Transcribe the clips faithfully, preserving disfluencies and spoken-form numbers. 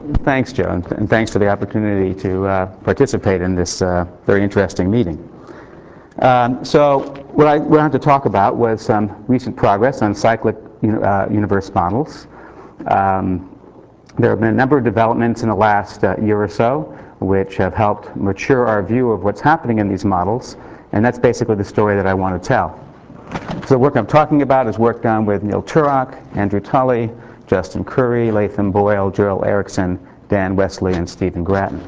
thanks, Joe, and, and thanks for the opportunity to uh, participate in this uh, very interesting meeting. Um, so what I wanted to talk about was some recent progress on cyclic uh, universe models. Um, there have been a number of developments in the last uh, year or so which have helped mature our view of what's happening in these models, and that's basically the story that I want to tell. So the work I'm talking about is work done with Neil Turok, Andrew Tully, Justin Curry, Latham Boyle, Joel Erickson, Dan Wesley, and Stephen Grattan.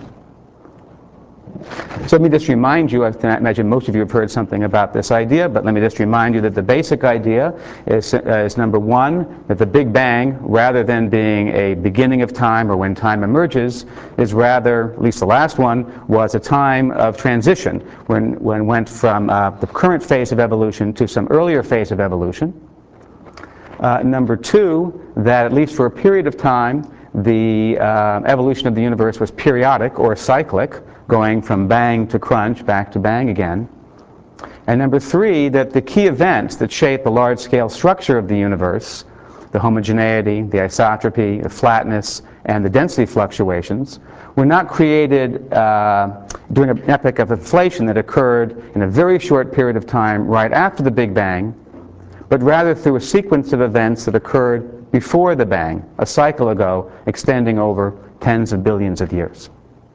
So let me just remind you, I imagine most of you have heard something about this idea, but let me just remind you that the basic idea is, uh, is number one, that the Big Bang, rather than being a beginning of time or when time emerges, is rather, at least the last one, was a time of transition, when when went from uh, the current phase of evolution to some earlier phase of evolution. Uh, number two, that at least for a period of time, the uh, evolution of the universe was periodic or cyclic, going from bang to crunch, back to bang again. And number three, that the key events that shape the large-scale structure of the universe, the homogeneity, the isotropy, the flatness, and the density fluctuations, were not created uh, during an epoch of inflation that occurred in a very short period of time right after the Big Bang, but rather through a sequence of events that occurred before the bang, a cycle ago, extending over tens of billions of years.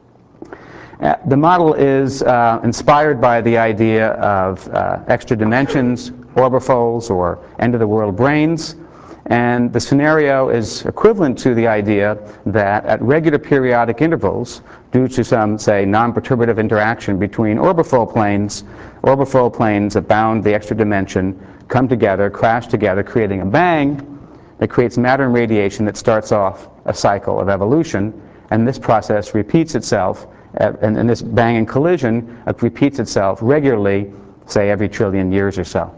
Uh, the model is uh, inspired by the idea of uh, extra dimensions, orbifolds, or end-of-the-world brains, and the scenario is equivalent to the idea that at regular periodic intervals, due to some, say, non-perturbative interaction between orbifold planes, orbifold planes that bound the extra dimension come together, crash together, creating a bang that creates matter and radiation that starts off a cycle of evolution, and this process repeats itself, uh, and, and this bang and collision uh, repeats itself regularly, say every trillion years or so.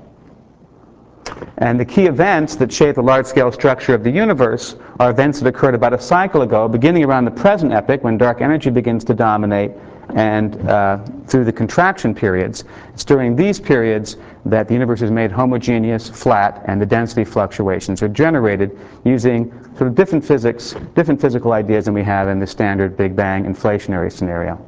And the key events that shape the large-scale structure of the universe are events that occurred about a cycle ago, beginning around the present epoch when dark energy begins to dominate, and uh, through the contraction periods. It's during these periods that the universe is made homogeneous, flat, and the density fluctuations are generated using sort of different physics, different physical ideas than we have in the standard Big Bang inflationary scenario.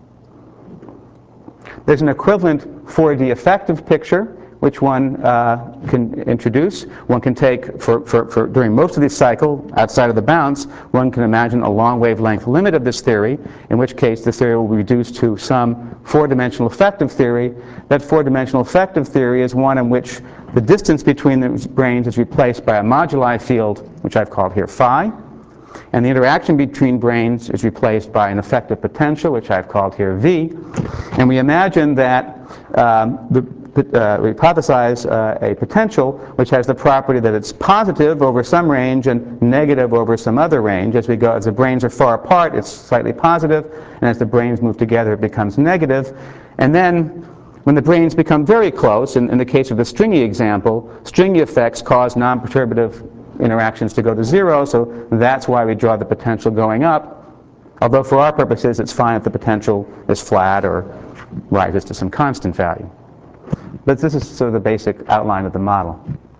There's an equivalent four D effective picture which one uh, can introduce. One can take, for, for, for during most of the cycle, outside of the bounce, one can imagine a long wavelength limit of this theory, in which case the theory will be reduced to some four-dimensional effective theory. That four-dimensional effective theory is one in which the distance between the brains is replaced by a moduli field, which I've called here phi, and the interaction between brains is replaced by an effective potential, which I've called here v. And we imagine that um, the Uh, we hypothesize uh, a potential which has the property that it's positive over some range and negative over some other range. As we go, as the brains are far apart, it's slightly positive, and as the brains move together, it becomes negative. And then, when the brains become very close, in, in the case of the stringy example, stringy effects cause non-perturbative interactions to go to zero, so that's why we draw the potential going up. Although for our purposes, it's fine if the potential is flat or rises to some constant value. But this is sort of the basic outline of the model.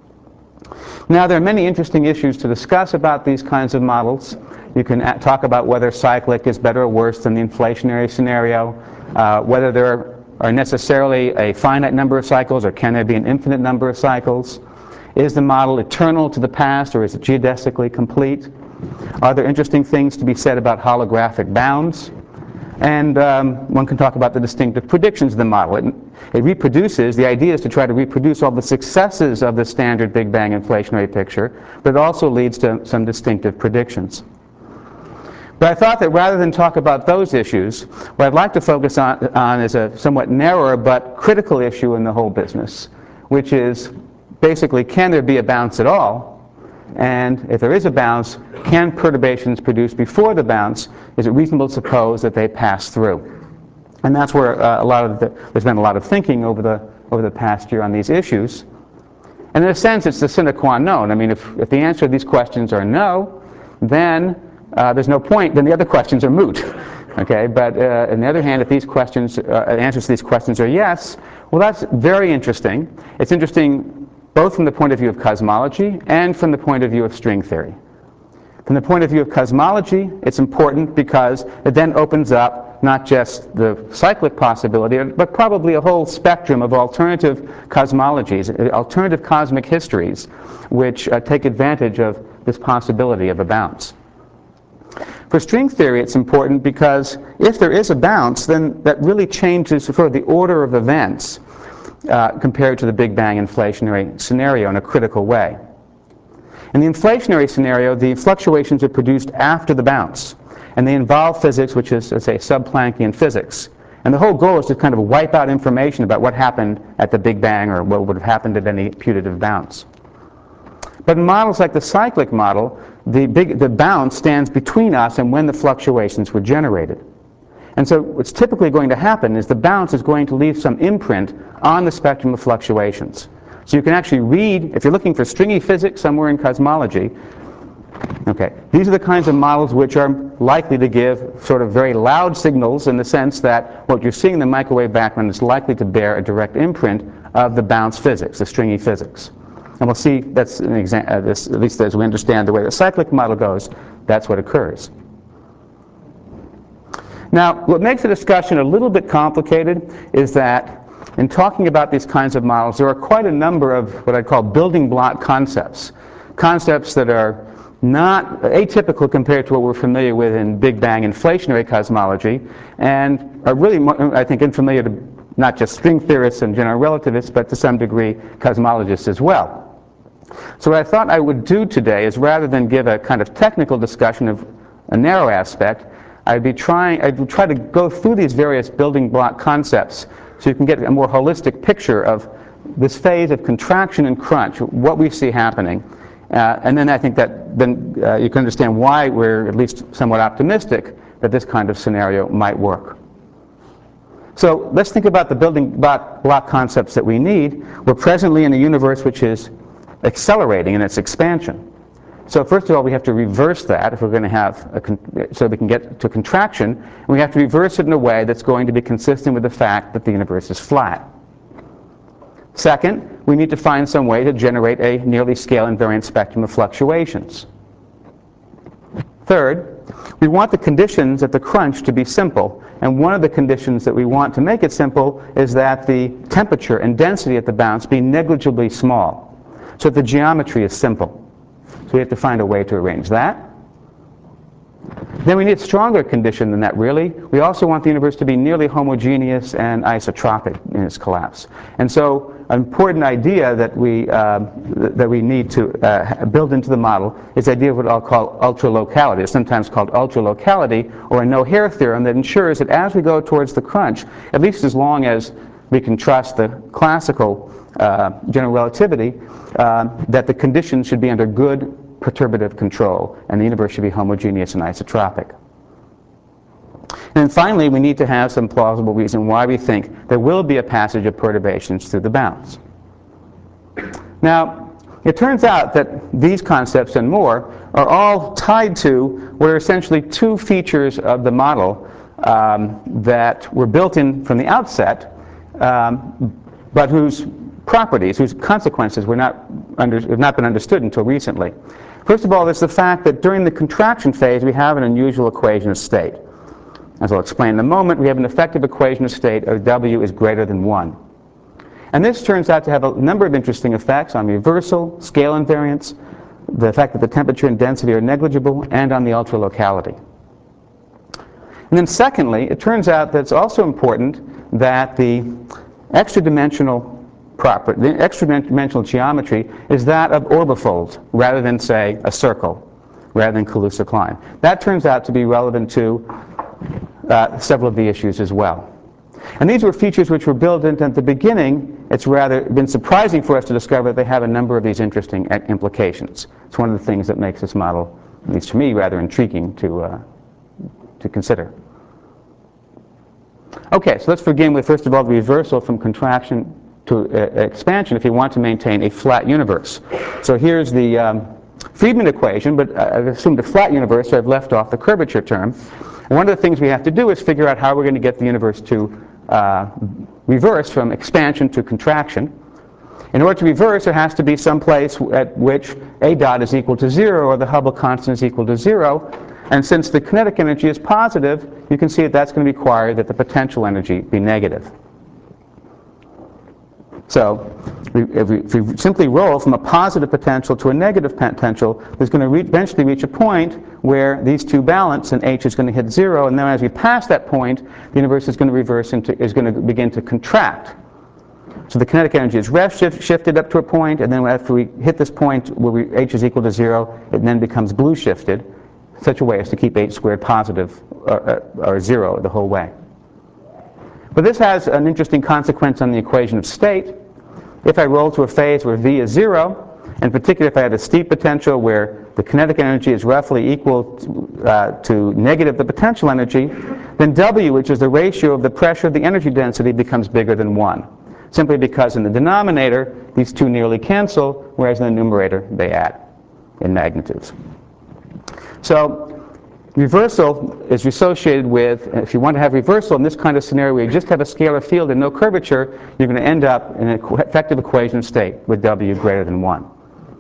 Now, there are many interesting issues to discuss about these kinds of models. You can talk about whether cyclic is better or worse than the inflationary scenario, uh, whether there are necessarily a finite number of cycles, or can there be an infinite number of cycles? Is the model eternal to the past, or is it geodesically complete? Are there interesting things to be said about holographic bounds? And um, one can talk about the distinctive predictions of the model. It, it reproduces, the idea is to try to reproduce all the successes of the standard Big Bang inflationary picture, but it also leads to some distinctive predictions. But I thought that rather than talk about those issues, what I'd like to focus on, on is a somewhat narrower but critical issue in the whole business, which is basically, can there be a bounce at all? And if there is a bounce, can perturbations produced before the bounce, is it reasonable to suppose that they pass through? And that's where uh, a lot of the, there's been a lot of thinking over the, over the past year on these issues. And in a sense, it's the sine qua non. I mean, if, if the answer to these questions are no, then uh, there's no point, then the other questions are moot. Okay, but uh, on the other hand, if these questions, uh, answers to these questions are yes, well, that's very interesting. It's interesting both from the point of view of cosmology and from the point of view of string theory. From the point of view of cosmology, it's important because it then opens up not just the cyclic possibility, but probably a whole spectrum of alternative cosmologies, alternative cosmic histories, which uh, take advantage of this possibility of a bounce. For string theory, it's important because if there is a bounce, then that really changes sort of the order of events uh, compared to the Big Bang inflationary scenario in a critical way. In the inflationary scenario, the fluctuations are produced after the bounce, and they involve physics, which is, let's say, sub-Planckian physics. And the whole goal is to kind of wipe out information about what happened at the Big Bang or what would have happened at any putative bounce. But in models like the cyclic model, the, big, the bounce stands between us and when the fluctuations were generated. And so what's typically going to happen is the bounce is going to leave some imprint on the spectrum of fluctuations. So you can actually read, if you're looking for stringy physics somewhere in cosmology, okay, these are the kinds of models which are likely to give sort of very loud signals in the sense that what you're seeing in the microwave background is likely to bear a direct imprint of the bounce physics, the stringy physics. And we'll see that's an example, uh, this, at least as we understand the way the cyclic model goes, that's what occurs. Now, what makes the discussion a little bit complicated is that in talking about these kinds of models, there are quite a number of what I call building block concepts, concepts that are not atypical compared to what we're familiar with in Big Bang inflationary cosmology, and are really, I think, unfamiliar to not just string theorists and general relativists, but to some degree cosmologists as well. So what I thought I would do today is, rather than give a kind of technical discussion of a narrow aspect, I'd be trying, I'd try to go through these various building block concepts so you can get a more holistic picture of this phase of contraction and crunch, what we see happening. Uh, and then I think that then uh, you can understand why we're at least somewhat optimistic that this kind of scenario might work. So let's think about the building block, block concepts that we need. We're presently in a universe which is accelerating in its expansion. So first of all, we have to reverse that if we're going to have a con so we can get to contraction, and we have to reverse it in a way that's going to be consistent with the fact that the universe is flat. Second, we need to find some way to generate a nearly scale invariant spectrum of fluctuations. Third, we want the conditions at the crunch to be simple, and one of the conditions that we want to make it simple is that the temperature and density at the bounce be negligibly small, so that the geometry is simple. So we have to find a way to arrange that. Then we need a stronger condition than that, really. We also want the universe to be nearly homogeneous and isotropic in its collapse. And so an important idea that we, uh, that we need to uh, build into the model is the idea of what I'll call ultralocality. It's sometimes called ultralocality, or a no-hair theorem, that ensures that as we go towards the crunch, at least as long as we can trust the classical uh, general relativity, uh, that the conditions should be under good perturbative control, and the universe should be homogeneous and isotropic. And then finally, we need to have some plausible reason why we think there will be a passage of perturbations through the bounce. Now, it turns out that these concepts and more are all tied to what are essentially two features of the model um, that were built in from the outset, um, but whose properties, whose consequences were not under, have not been understood until recently. First of all, there's the fact that during the contraction phase, we have an unusual equation of state. As I'll explain in a moment, we have an effective equation of state of W is greater than one. And this turns out to have a number of interesting effects on reversal, scale invariance, the fact that the temperature and density are negligible, and on the ultralocality. And then secondly, it turns out that it's also important that the extra-dimensional proper, the extra-dimensional geometry is that of orbifolds rather than, say, a circle, rather than Kaluza-Klein. That turns out to be relevant to uh, several of the issues as well. And these were features which were built into at the beginning. It's rather been surprising for us to discover that they have a number of these interesting implications. It's one of the things that makes this model, at least to me, rather intriguing to, uh, to consider. Okay, so let's begin with, first of all, the reversal from contraction to uh, expansion if you want to maintain a flat universe. So here's the um, Friedmann equation, but I've assumed a flat universe, so I've left off the curvature term. And one of the things we have to do is figure out how we're going to get the universe to uh, reverse from expansion to contraction. In order to reverse, there has to be some place at which A dot is equal to zero, or the Hubble constant is equal to zero. And since the kinetic energy is positive, you can see that that's going to require that the potential energy be negative. So if we, if we simply roll from a positive potential to a negative potential, there's going to re eventually reach a point where these two balance and H is going to hit zero, and then as we pass that point, the universe is going to reverse into, is going to begin to contract. So the kinetic energy is redshift shifted up to a point, and then after we hit this point where we, H is equal to zero, it then becomes blue shifted, in such a way as to keep H squared positive, or, or zero the whole way. But this has an interesting consequence on the equation of state. If I roll to a phase where V is zero, in particular if I had a steep potential where the kinetic energy is roughly equal to, uh, to negative the potential energy, then W, which is the ratio of the pressure of the energy density, becomes bigger than one. Simply because in the denominator, these two nearly cancel, whereas in the numerator, they add in magnitudes. So reversal is associated with, if you want to have reversal in this kind of scenario where you just have a scalar field and no curvature, you're going to end up in an effective equation of state with W greater than one.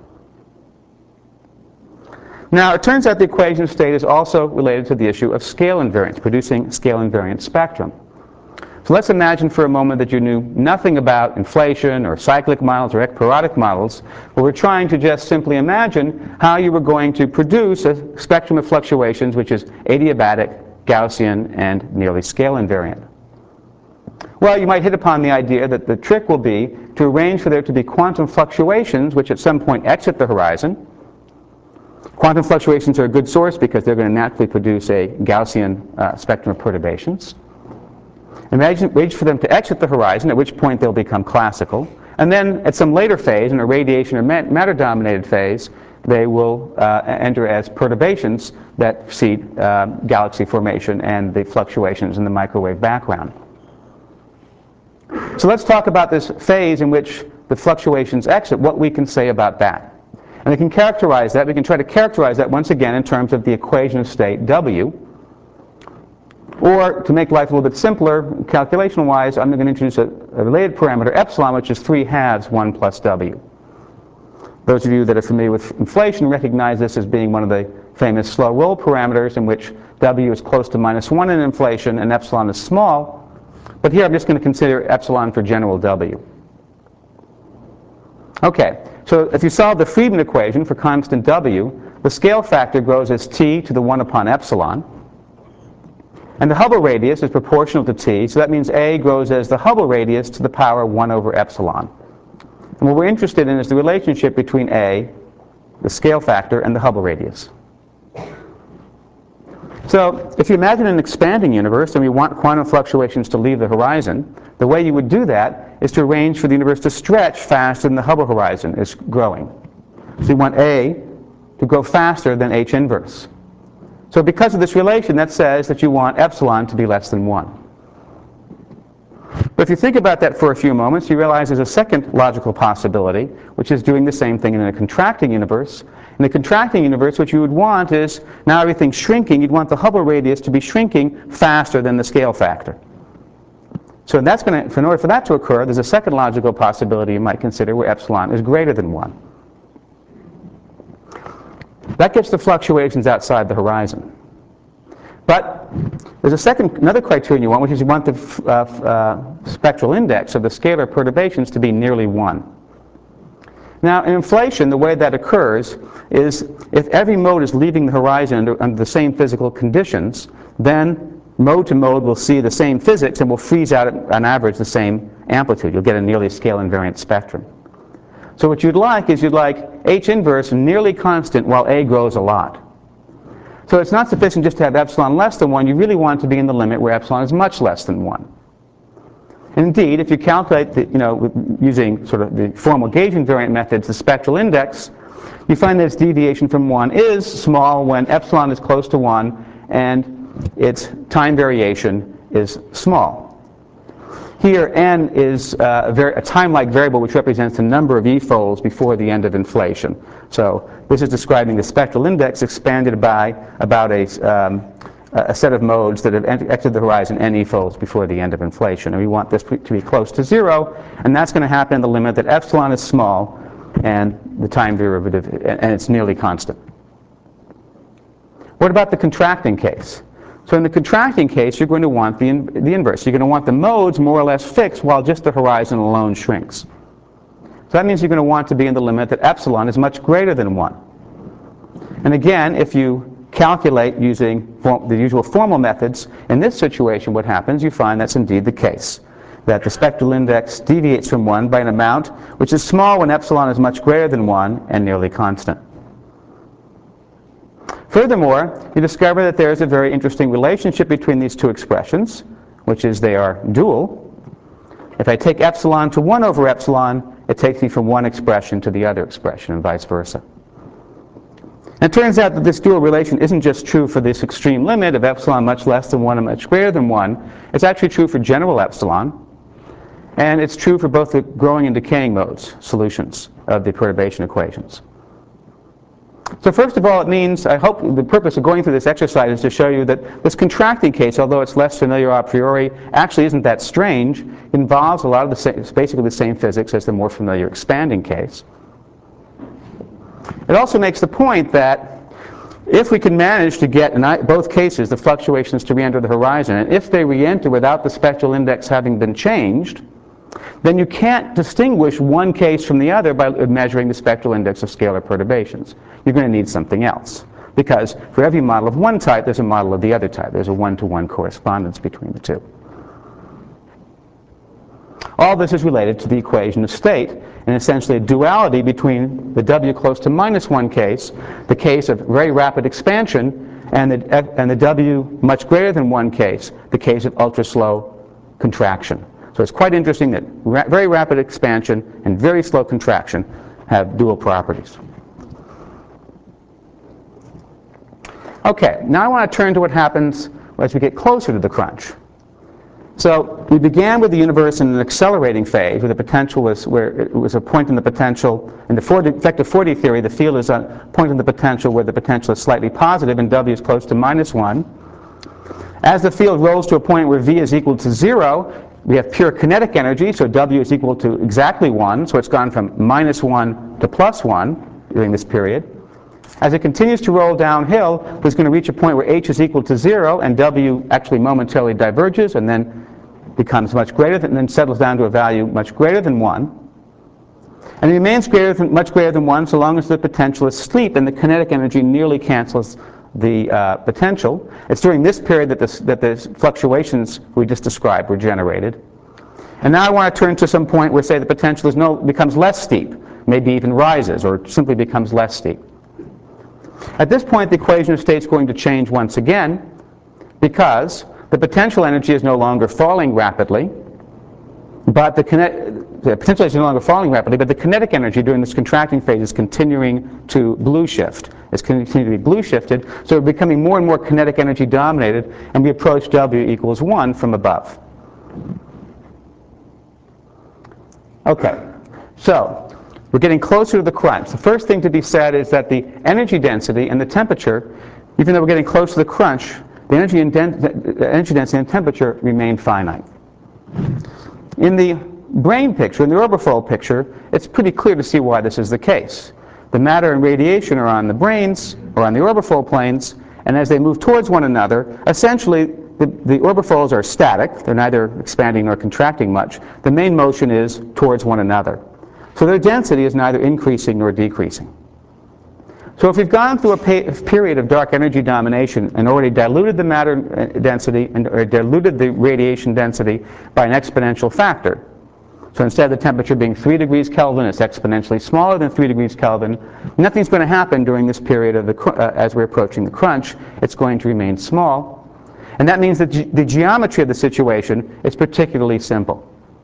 Now, it turns out the equation of state is also related to the issue of scale invariance, producing scale invariant spectrum. So let's imagine for a moment that you knew nothing about inflation or cyclic models or ekpyrotic models, but we're trying to just simply imagine how you were going to produce a spectrum of fluctuations which is adiabatic, Gaussian, and nearly scale invariant. Well, you might hit upon the idea that the trick will be to arrange for there to be quantum fluctuations which at some point exit the horizon. Quantum fluctuations are a good source because they're going to naturally produce a Gaussian uh, spectrum of perturbations. Imagine, wait for them to exit the horizon, at which point they'll become classical. And then at some later phase, in a radiation or matter-dominated phase, they will uh, enter as perturbations that precede uh, galaxy formation and the fluctuations in the microwave background. So let's talk about this phase in which the fluctuations exit, what we can say about that. And we can characterize that, we can try to characterize that once again in terms of the equation of state W. Or, to make life a little bit simpler, calculation-wise, I'm going to introduce a, a related parameter, epsilon, which is three halves one plus W. Those of you that are familiar with inflation recognize this as being one of the famous slow roll parameters in which W is close to minus one in inflation and epsilon is small. But here I'm just going to consider epsilon for general W. Okay, so if you solve the Friedmann equation for constant W, the scale factor grows as T to the one upon epsilon. And the Hubble radius is proportional to T, so that means A grows as the Hubble radius to the power one over epsilon. And what we're interested in is the relationship between A, the scale factor, and the Hubble radius. So if you imagine an expanding universe and we want quantum fluctuations to leave the horizon, the way you would do that is to arrange for the universe to stretch faster than the Hubble horizon is growing. So you want A to grow faster than H inverse. So because of this relation, that says that you want epsilon to be less than one. But if you think about that for a few moments, you realize there's a second logical possibility, which is doing the same thing in a contracting universe. In a contracting universe, what you would want is, now everything's shrinking, you'd want the Hubble radius to be shrinking faster than the scale factor. So that's going to, in order for that to occur, there's a second logical possibility you might consider where epsilon is greater than one. That gets the fluctuations outside the horizon. But there's a second, another criterion you want, which is you want the uh, uh, spectral index of the scalar perturbations to be nearly one. Now, in inflation, the way that occurs is if every mode is leaving the horizon under, under the same physical conditions, then mode to mode will see the same physics and will freeze out at, on average, the same amplitude. You'll get a nearly scale invariant spectrum. So what you'd like is you'd like H inverse nearly constant while A grows a lot. So it's not sufficient just to have epsilon less than one. You really want it to be in the limit where epsilon is much less than one. And indeed, if you calculate, the, you know, with, using sort of the formal gauge invariant methods, the spectral index, you find that its deviation from one is small when epsilon is close to one and its time variation is small. Here, n is uh, a, a time-like variable which represents the number of e-folds before the end of inflation. So this is describing the spectral index expanded by about a, um, a set of modes that have exited the horizon n folds before the end of inflation. And we want this to be close to zero, and that's going to happen in the limit that epsilon is small and the time derivative, and it's nearly constant. What about the contracting case? So in the contracting case, you're going to want the, in, the inverse. You're going to want the modes more or less fixed while just the horizon alone shrinks. So that means you're going to want to be in the limit that epsilon is much greater than one. And again, if you calculate using form, the usual formal methods, in this situation what happens, you find that's indeed the case, that the spectral index deviates from one by an amount which is small when epsilon is much greater than one and nearly constant. Furthermore, you discover that there is a very interesting relationship between these two expressions, which is they are dual. If I take epsilon to one over epsilon, it takes me from one expression to the other expression, and vice versa. And it turns out that this dual relation isn't just true for this extreme limit of epsilon much less than one and much greater than one. It's actually true for general epsilon, and it's true for both the growing and decaying modes, solutions of the perturbation equations. So first of all, it means, I hope the purpose of going through this exercise is to show you that this contracting case, although it's less familiar a priori, actually isn't that strange. It involves a lot of the same, it's basically the same physics as the more familiar expanding case. It also makes the point that if we can manage to get, in both cases, the fluctuations to re-enter the horizon, and if they re-enter without the spectral index having been changed, then you can't distinguish one case from the other by measuring the spectral index of scalar perturbations. You're going to need something else, because for every model of one type, there's a model of the other type. There's a one-to-one correspondence between the two. All this is related to the equation of state, and essentially a duality between the W close to minus one case, the case of very rapid expansion, and the, and the W much greater than one case, the case of ultra-slow contraction. So it's quite interesting that ra very rapid expansion and very slow contraction have dual properties. Okay, now I want to turn to what happens as we get closer to the crunch. So we began with the universe in an accelerating phase, where the potential was where it was a point in the potential. In the four D, effective four D theory, the field is a point in the potential where the potential is slightly positive and W is close to minus one. As the field rolls to a point where V is equal to zero, we have pure kinetic energy, so W is equal to exactly one, so it's gone from minus one to plus one during this period. As it continues to roll downhill, it's going to reach a point where H is equal to zero, and W actually momentarily diverges and then becomes much greater than, and then settles down to a value much greater than one. And it remains greater than, much greater than one so long as the potential is steep and the kinetic energy nearly cancels the uh, potential. It's during this period that, this, that the fluctuations we just described were generated. And now I want to turn to some point where, say, the potential is no, becomes less steep, maybe even rises, or simply becomes less steep. At this point, the equation of state is going to change once again, because the potential energy is no longer falling rapidly, but the, the potential energy is no longer falling rapidly, but the kinetic energy during this contracting phase is continuing to blue shift. It's continuing to be blue shifted, so we're becoming more and more kinetic energy dominated, and we approach W equals one from above. Okay, so we're getting closer to the crunch. The first thing to be said is that the energy density and the temperature, even though we're getting close to the crunch, the energy, and the energy density and temperature remain finite. In the brain picture, in the orbifold picture, it's pretty clear to see why this is the case. The matter and radiation are on the brains, or on the orbifold planes, and as they move towards one another, essentially the, the orbifolds are static. They're neither expanding nor contracting much. The main motion is towards one another. So their density is neither increasing nor decreasing. So if we've gone through a period of dark energy domination and already diluted the matter density and or diluted the radiation density by an exponential factor, so instead of the temperature being three degrees Kelvin, it's exponentially smaller than three degrees Kelvin, nothing's going to happen during this period of the, uh, as we're approaching the crunch. It's going to remain small. And that means that ge the geometry of the situation is particularly simple.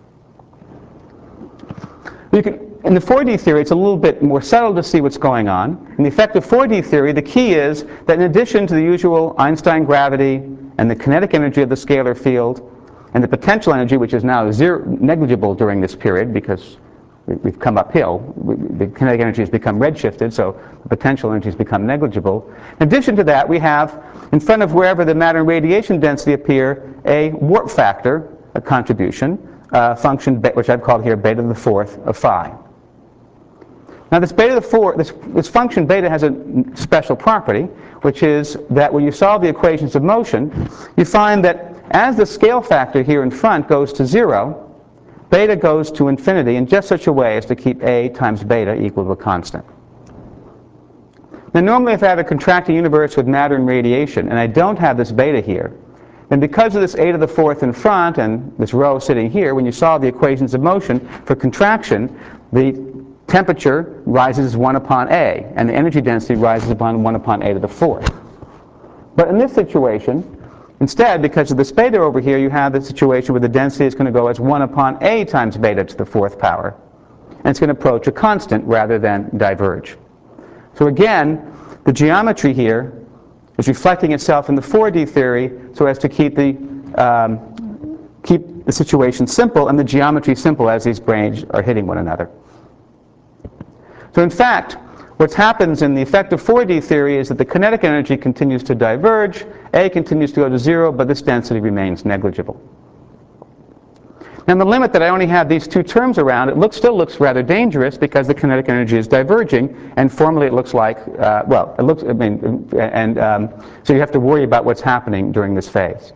You can, in the four D theory, it's a little bit more subtle to see what's going on. In the effective four D theory, the key is that in addition to the usual Einstein gravity and the kinetic energy of the scalar field and the potential energy, which is now zero, negligible during this period because we've come uphill. The kinetic energy has become redshifted, so the potential energy has become negligible. In addition to that, we have, in front of wherever the matter and radiation density appear, a warp factor, a contribution, uh, function, which I've called here beta to the fourth of phi. Now this beta to the fourth, this, this function beta has a special property, which is that when you solve the equations of motion, you find that as the scale factor here in front goes to zero, beta goes to infinity in just such a way as to keep a times beta equal to a constant. Now normally if I have a contracting universe with matter and radiation, and I don't have this beta here, then because of this a to the fourth in front and this rho sitting here, when you solve the equations of motion for contraction, the temperature rises one upon a, and the energy density rises upon one upon a to the fourth. But in this situation, instead, because of this beta over here, you have the situation where the density is going to go as one upon a times beta to the fourth power. And it's going to approach a constant rather than diverge. So again, the geometry here is reflecting itself in the four D theory so as to keep the, um, keep the situation simple and the geometry simple as these branes are hitting one another. So in fact, what happens in the effective four D theory is that the kinetic energy continues to diverge, A continues to go to zero, but this density remains negligible. Now in the limit that I only have these two terms around, it looks, still looks rather dangerous because the kinetic energy is diverging, and formally it looks like, uh, well, it looks, I mean, and um, so you have to worry about what's happening during this phase.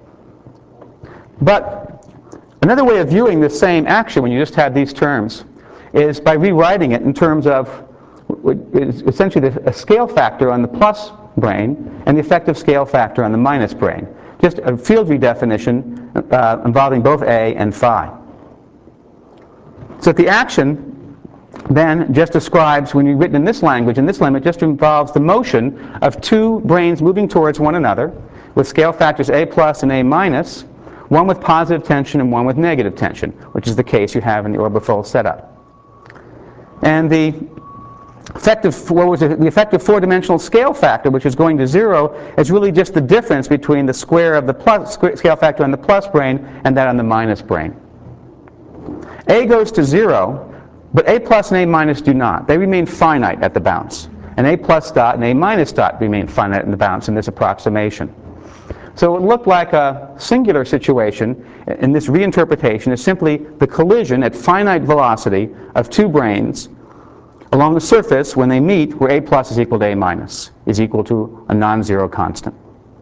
But another way of viewing the same action when you just have these terms is by rewriting it in terms of is essentially the, a scale factor on the plus brane and the effective scale factor on the minus brane. Just a field redefinition uh, involving both A and phi. So the action then just describes, when you've written in this language, in this limit, just involves the motion of two branes moving towards one another with scale factors A plus and A minus, one with positive tension and one with negative tension, which is the case you have in the orbifold setup. And the effective, what was it, the effective four-dimensional scale factor, which is going to zero, is really just the difference between the square of the plus scale factor on the plus brane and that on the minus brane. A goes to zero, but A plus and A minus do not. They remain finite at the bounce. And A plus dot and A minus dot remain finite in the bounce in this approximation. So it looked like a singular situation in this reinterpretation is simply the collision at finite velocity of two branes along the surface when they meet where A plus is equal to A minus, is equal to a non-zero constant.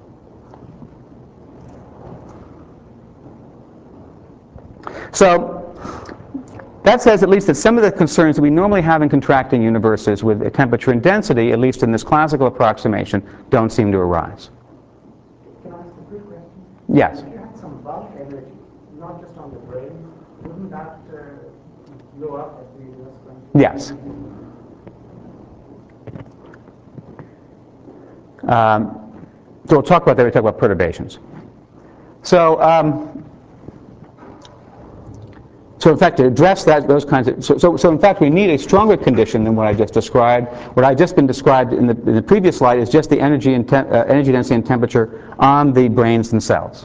So that says at least that some of the concerns that we normally have in contracting universes with temperature and density, at least in this classical approximation, don't seem to arise. Can I ask a quick question? Yes. If you had some bulk energy, not just on the brain, wouldn't that uh, blow up at the universe? Yes. Um, so we'll talk about that when we talk about perturbations. So, um, so in fact, to address that, those kinds of, so, so, so in fact, we need a stronger condition than what I just described. What I just been described in the, in the previous slide is just the energy and te uh, energy density and temperature on the branes themselves.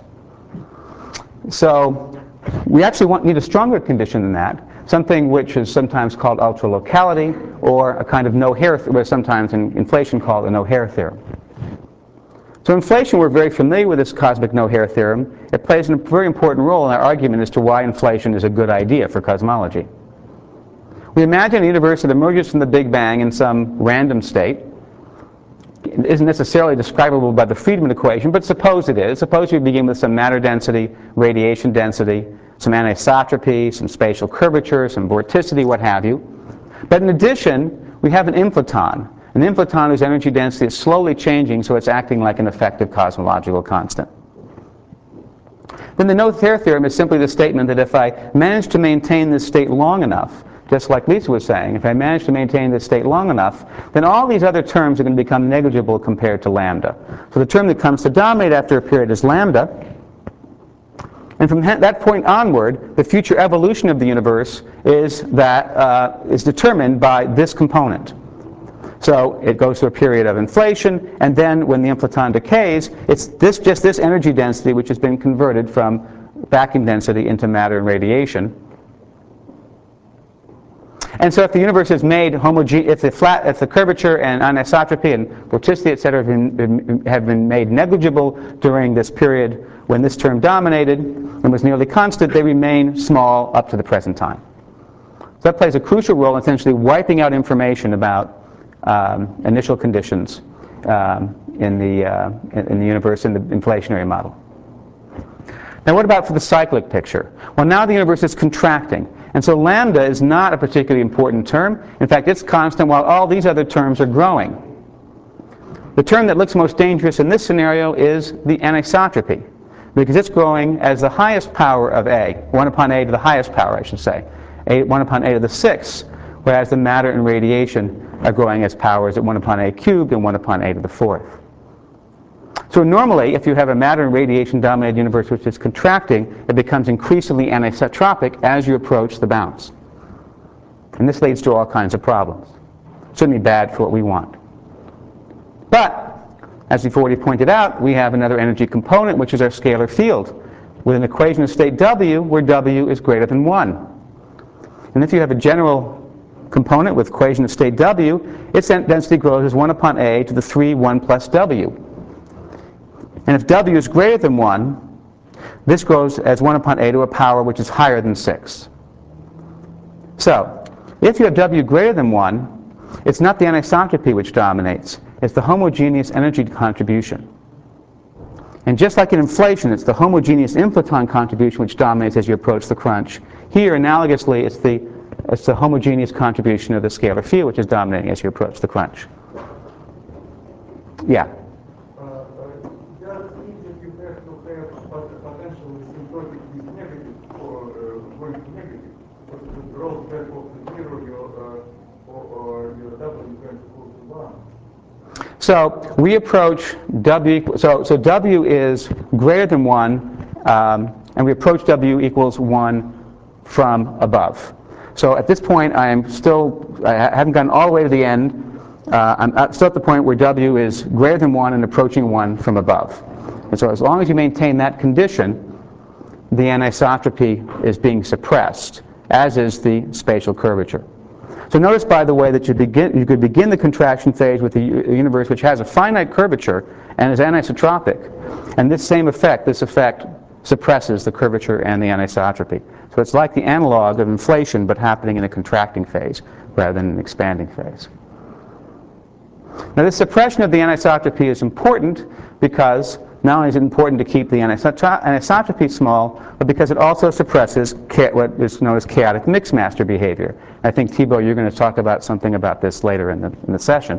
So we actually want, need a stronger condition than that, something which is sometimes called ultralocality, or a kind of no-hair, or sometimes in inflation called a no-hair theorem. So inflation, we're very familiar with this cosmic no-hair theorem. It plays a very important role in our argument as to why inflation is a good idea for cosmology. We imagine a universe that emerges from the Big Bang in some random state. It isn't necessarily describable by the Friedmann equation, but suppose it is. Suppose you begin with some matter density, radiation density, some anisotropy, some spatial curvature, some vorticity, what have you. But in addition, we have an inflaton. An inflaton whose energy density is slowly changing, so it's acting like an effective cosmological constant. Then the no-hair theorem is simply the statement that if I manage to maintain this state long enough, just like Lisa was saying, if I manage to maintain this state long enough, then all these other terms are going to become negligible compared to lambda. So the term that comes to dominate after a period is lambda. And from that point onward, the future evolution of the universe is, that, uh, is determined by this component. So it goes through a period of inflation, and then when the inflaton decays, it's this, just this energy density which has been converted from vacuum density into matter and radiation. And so if the universe is made homogeneous, if the flat, if the curvature and anisotropy and vorticity, et cetera, have been, been, have been made negligible during this period when this term dominated and was nearly constant, they remain small up to the present time. So that plays a crucial role in essentially wiping out information about um, initial conditions um, in, the, uh, in the universe in the inflationary model. Now what about for the cyclic picture? Well, now the universe is contracting, and so lambda is not a particularly important term. In fact, it's constant while all these other terms are growing. The term that looks most dangerous in this scenario is the anisotropy, because it's growing as the highest power of A, one upon A to the highest power, I should say, a, one upon A to the sixth, whereas the matter and radiation are growing as powers at one upon A cubed and one upon A to the fourth. So normally, if you have a matter and radiation-dominated universe which is contracting, it becomes increasingly anisotropic as you approach the bounce. And this leads to all kinds of problems. Certainly bad for what we want. But, as we've already pointed out, we have another energy component, which is our scalar field, with an equation of state W where W is greater than one. And if you have a general component with equation of state W, its density grows as one upon A to the three, one plus W. And if W is greater than one, this grows as one upon A to a power which is higher than six. So, if you have W greater than one, it's not the anisotropy which dominates, it's the homogeneous energy contribution. And just like in inflation, it's the homogeneous inflaton contribution which dominates as you approach the crunch. Here, analogously, it's the, it's the homogeneous contribution of the scalar field which is dominating as you approach the crunch. Yeah? So we approach W, so, so W is greater than one, um, and we approach W equals one from above. So at this point, I'm still, I haven't gotten all the way to the end. Uh, I'm at, still at the point where W is greater than one and approaching one from above. And so as long as you maintain that condition, the anisotropy is being suppressed, as is the spatial curvature. So notice, by the way, that you, begin, you could begin the contraction phase with a universe which has a finite curvature and is anisotropic. And this same effect, this effect, suppresses the curvature and the anisotropy. So it's like the analog of inflation, but happening in a contracting phase rather than an expanding phase. Now this suppression of the anisotropy is important because not only is it important to keep the anisotropy small, but because it also suppresses what is known as chaotic mixmaster behavior. I think, Thibault, you're going to talk about something about this later in the, in the session.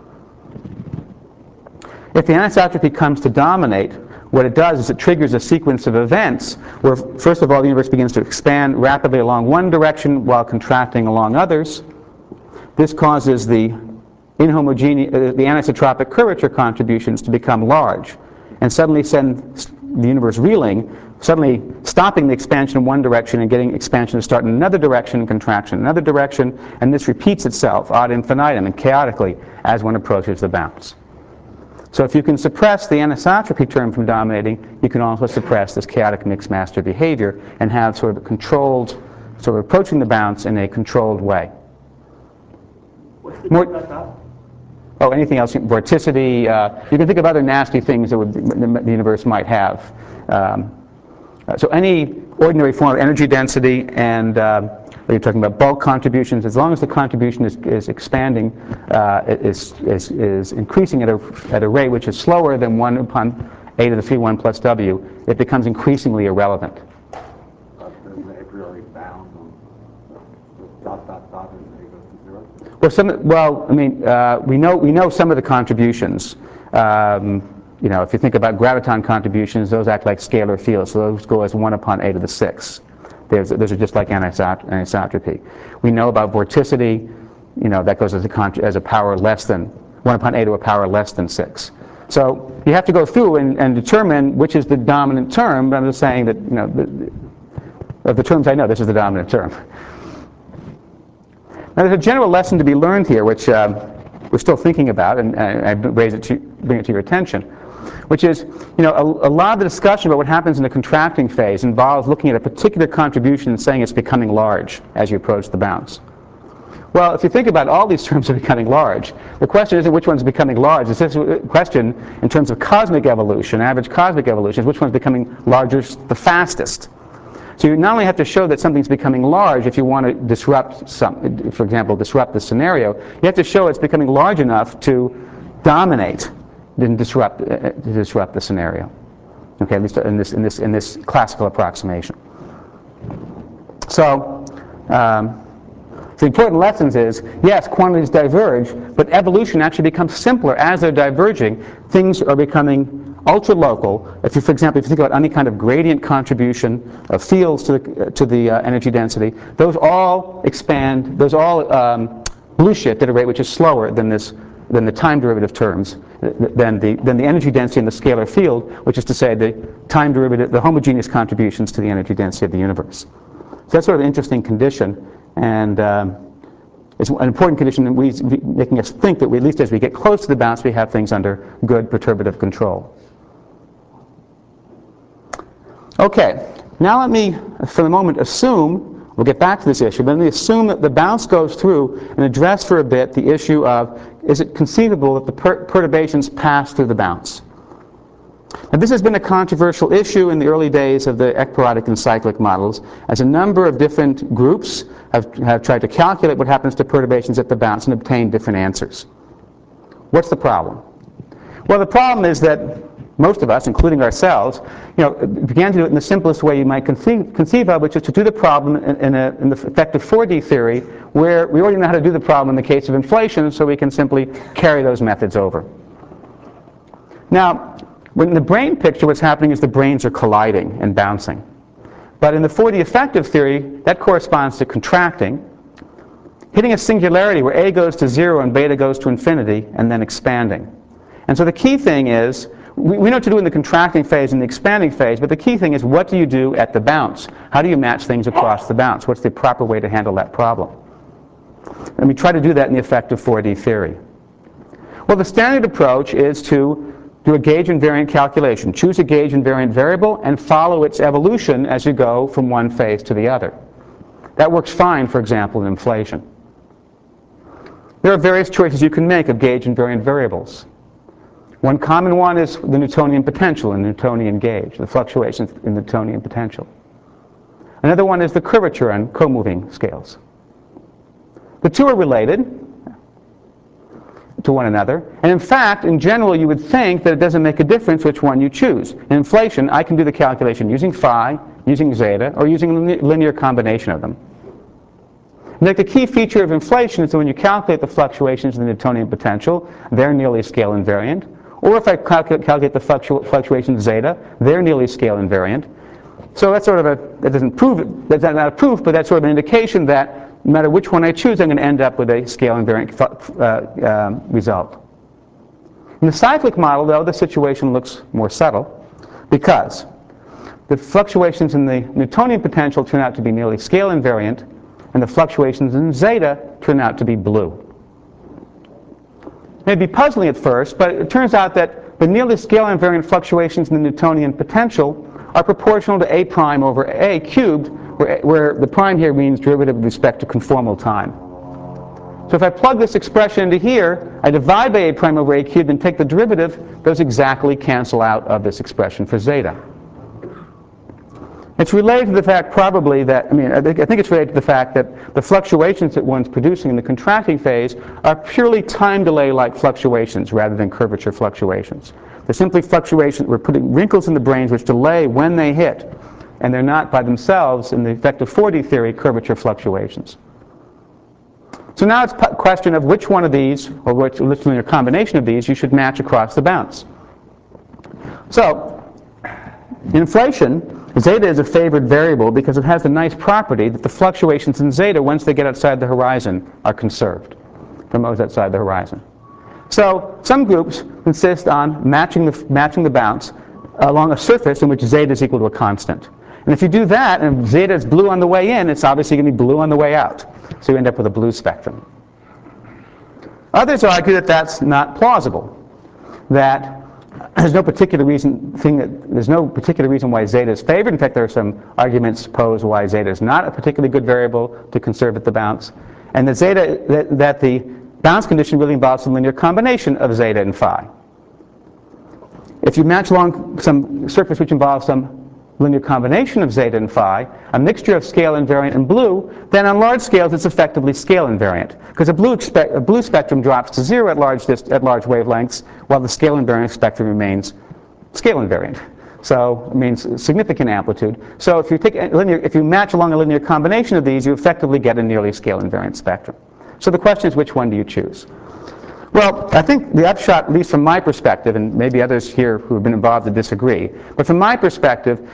If the anisotropy comes to dominate, what it does is it triggers a sequence of events where, first of all, the universe begins to expand rapidly along one direction while contracting along others. This causes the inhomogeneous, uh, the anisotropic curvature contributions to become large, and suddenly send the universe reeling, suddenly stopping the expansion in one direction and getting expansion to start in another direction and contraction in another direction, and this repeats itself ad infinitum and chaotically as one approaches the bounce. So if you can suppress the anisotropy term from dominating, you can also suppress this chaotic mixmaster behavior and have sort of a controlled, sort of approaching the bounce in a controlled way. More, Oh, anything else? Vorticity. Uh, you can think of other nasty things that would, the universe might have. Um, so any ordinary form of energy density, and uh, you're talking about bulk contributions, as long as the contribution is, is expanding, uh, is, is, is increasing at a, at a rate which is slower than one upon A to the three, one plus W, it becomes increasingly irrelevant. Well, some, well, I mean, uh, we know we know some of the contributions. Um, you know, if you think about graviton contributions, those act like scalar fields, so those go as one upon A to the sixth. There's, those are just like anisot anisotropy. We know about vorticity. You know, that goes as a as a power less than one upon A to a power less than six. So you have to go through and, and determine which is the dominant term. But I'm just saying that, you know, the, of the terms I know, this is the dominant term. Now, there's a general lesson to be learned here, which uh, we're still thinking about, and, and I raise it to, bring it to your attention, which is, you know, a, a lot of the discussion about what happens in the contracting phase involves looking at a particular contribution and saying it's becoming large as you approach the bounce. Well, if you think about it, all these terms are becoming large. The question isn't which one's becoming large. It's this question in terms of cosmic evolution, average cosmic evolution, is which one's becoming larger the fastest. So you not only have to show that something's becoming large if you want to disrupt some, for example, disrupt the scenario, you have to show it's becoming large enough to dominate and disrupt, uh, to disrupt the scenario. Okay, at least in this, in this, in this classical approximation. So, um, the important lessons is, yes, quantities diverge, but evolution actually becomes simpler as they're diverging. Things are becoming ultra-local. If you, for example, if you think about any kind of gradient contribution of fields to the, to the uh, energy density, those all expand, those all um, blue shift at a rate which is slower than this, than the time derivative terms, than the, than the energy density in the scalar field, which is to say the time derivative, the homogeneous contributions to the energy density of the universe. So that's sort of an interesting condition. And um, it's an important condition in we, making us think that we, at least as we get close to the bounce, we have things under good perturbative control. Okay, now let me, for the moment, assume, we'll get back to this issue, but let me assume that the bounce goes through and address for a bit the issue of, is it conceivable that the per perturbations pass through the bounce? Now, this has been a controversial issue in the early days of the ekpyrotic and cyclic models, as a number of different groups have, have tried to calculate what happens to perturbations at the bounce and obtain different answers. What's the problem? Well, the problem is that most of us, including ourselves, you know, began to do it in the simplest way you might conceive, conceive of, which is to do the problem in, in, a, in the effective four D theory, where we already know how to do the problem in the case of inflation, so we can simply carry those methods over. Now, when in the brane picture, what's happening is the branes are colliding and bouncing. But in the four D effective theory, that corresponds to contracting, hitting a singularity where A goes to zero and beta goes to infinity, and then expanding. And so the key thing is, we, we know what to do in the contracting phase and the expanding phase, but the key thing is, what do you do at the bounce? How do you match things across the bounce? What's the proper way to handle that problem? And we try to do that in the effective four D theory. Well, the standard approach is to do a gauge invariant calculation. Choose a gauge invariant variable and follow its evolution as you go from one phase to the other. That works fine, for example, in inflation. There are various choices you can make of gauge invariant variables. One common one is the Newtonian potential and Newtonian gauge, the fluctuations in Newtonian potential. Another one is the curvature on co-moving scales. The two are related to one another, and in fact, in general, you would think that it doesn't make a difference which one you choose. In inflation, I can do the calculation using phi, using zeta, or using a linear combination of them. And like the key feature of inflation is that when you calculate the fluctuations in the Newtonian potential, they're nearly scale invariant. Or if I calculate, calculate the fluctu fluctuations zeta, they're nearly scale invariant. So that's sort of a, that doesn't prove it, that's not a proof, but that's sort of an indication that no matter which one I choose, I'm going to end up with a scale invariant uh, um, result. In the cyclic model, though, the situation looks more subtle, because the fluctuations in the Newtonian potential turn out to be nearly scale invariant, and the fluctuations in zeta turn out to be blue. It may be puzzling at first, but it turns out that the nearly scale invariant fluctuations in the Newtonian potential are proportional to a prime over a cubed, where, where the prime here means derivative with respect to conformal time. So if I plug this expression into here, I divide by a prime over a cubed and take the derivative, those exactly cancel out of this expression for zeta. It's related to the fact probably that, I mean, I think, I think it's related to the fact that the fluctuations that one's producing in the contracting phase are purely time delay-like fluctuations rather than curvature fluctuations. They're simply fluctuations, we're putting wrinkles in the branes which delay when they hit, and they're not by themselves, in the effective four D theory, curvature fluctuations. So now it's a question of which one of these, or which linear combination of these, you should match across the bounce. So, in inflation, zeta is a favored variable because it has the nice property that the fluctuations in zeta, once they get outside the horizon, are conserved from those outside the horizon. So some groups insist on matching the, matching the bounce along a surface in which zeta is equal to a constant. And if you do that, and zeta is blue on the way in, it's obviously going to be blue on the way out. So you end up with a blue spectrum. Others argue that that's not plausible, that there's no particular reason thing that there's no particular reason why zeta is favored. In fact, there are some arguments posed why zeta is not a particularly good variable to conserve at the bounce. and the zeta, that, that the bounce condition really involves some linear combination of zeta and phi. If you match along some surface which involves some linear combination of zeta and phi, a mixture of scale invariant and blue, then on large scales it's effectively scale invariant, because a blue, a blue spectrum drops to zero at large, at large wavelengths, while the scale invariant spectrum remains scale invariant. So it means significant amplitude. So if you, take a linear, if you match along a linear combination of these, you effectively get a nearly scale invariant spectrum. So the question is, which one do you choose? Well, I think the upshot, at least from my perspective, and maybe others here who have been involved to disagree, but from my perspective,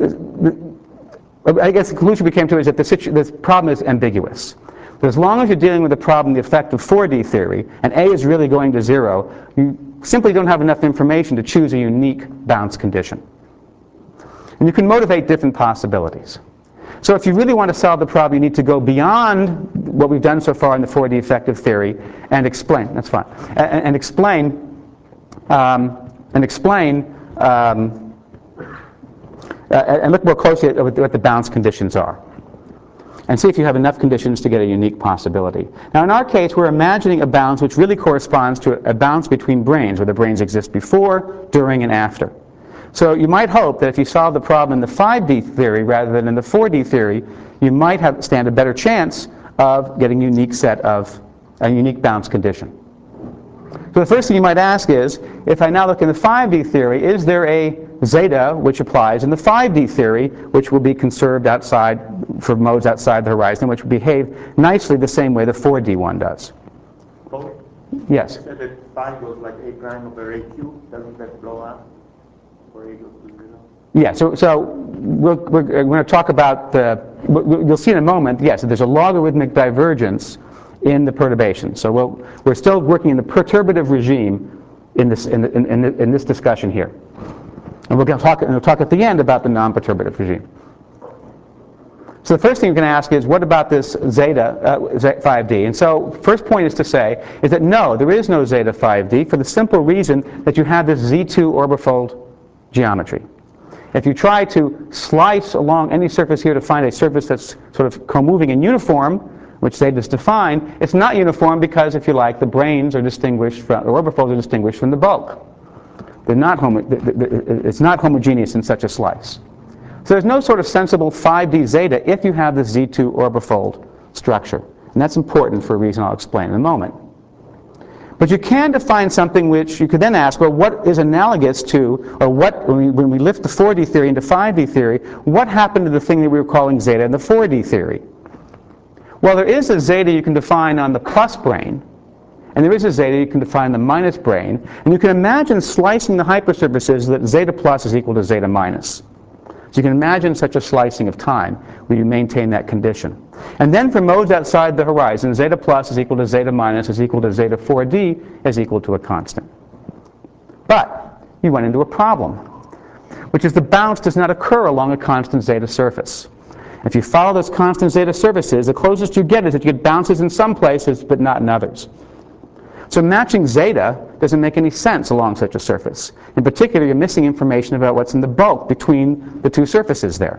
I guess the conclusion we came to is that the situ this problem is ambiguous. But as long as you're dealing with the problem, the effect of four D theory, and A is really going to zero, you simply don't have enough information to choose a unique bounce condition. And you can motivate different possibilities. So if you really want to solve the problem, you need to go beyond what we've done so far in the four D effective theory and explain, that's fine, and, and explain, um, and explain, um, uh, and look more closely at what the bounce conditions are. And see if you have enough conditions to get a unique possibility. Now in our case, we're imagining a bounce which really corresponds to a bounce between branes, where the branes exist before, during, and after. So you might hope that if you solve the problem in the five D theory rather than in the four D theory, you might have stand a better chance of getting a unique set of a unique bounce condition. So the first thing you might ask is, if I now look in the five D theory, is there a zeta which applies in the five D theory which will be conserved outside for modes outside the horizon, which will behave nicely the same way the four D one does? Oh, yes? You said that phi goes like a prime over a cube. Doesn't that blow up? Or a goes to zero? Yeah, so, so we're, we're going to talk about the, you'll see in a moment, yes, there's a logarithmic divergence in the perturbation. So we'll, we're still working in the perturbative regime in this, in, the, in, in, in this discussion here. And we're going to talk, and we'll talk at the end about the non-perturbative regime. So the first thing you're going to ask is, what about this zeta uh, five D? And so first point is to say is that no, there is no zeta five D for the simple reason that you have this Z two orbifold geometry. If you try to slice along any surface here to find a surface that's sort of co-moving and uniform, which zeta is defined, it's not uniform because, if you like, the branes are distinguished from, the orbifolds are distinguished from the bulk. They're not homo it's not homogeneous in such a slice. So there's no sort of sensible five D zeta if you have the Z two orbifold structure. And that's important for a reason I'll explain in a moment. But you can define something which you could then ask, well, what is analogous to, or what, when we, when we lift the four D theory into five D theory, what happened to the thing that we were calling zeta in the four D theory? Well, there is a zeta you can define on the plus brane, and there is a zeta you can define on the minus brane, and you can imagine slicing the hypersurfaces that zeta plus is equal to zeta minus. So you can imagine such a slicing of time where you maintain that condition. And then for modes outside the horizon, zeta plus is equal to zeta minus is equal to zeta four D is equal to a constant. But you run into a problem, which is the bounce does not occur along a constant zeta surface. If you follow those constant zeta surfaces, the closest you get is that you get bounces in some places but not in others. So matching zeta doesn't make any sense along such a surface. In particular, you're missing information about what's in the bulk between the two surfaces there.